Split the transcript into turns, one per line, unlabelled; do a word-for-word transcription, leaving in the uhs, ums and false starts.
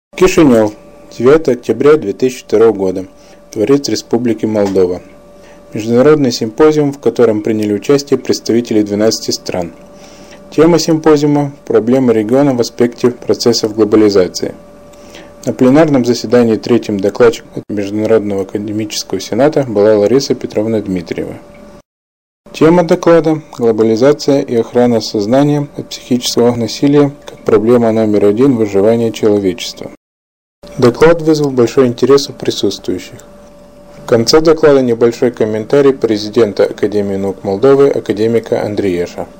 Кишинев, девятое октября две тысячи второго года. Дворец Республики Молдова. Международный симпозиум, в котором приняли участие представители двенадцати стран. Тема симпозиума – проблемы региона в аспекте процессов глобализации. На пленарном заседании третьим докладчиком от Международного академического сената была Лариса Петровна Дмитриева. Тема доклада – глобализация и охрана сознания от психического насилия как проблема номер один выживания человечества. Доклад вызвал большой интерес у присутствующих. В конце доклада небольшой комментарий президента Академии наук Молдовы академика Андриеша.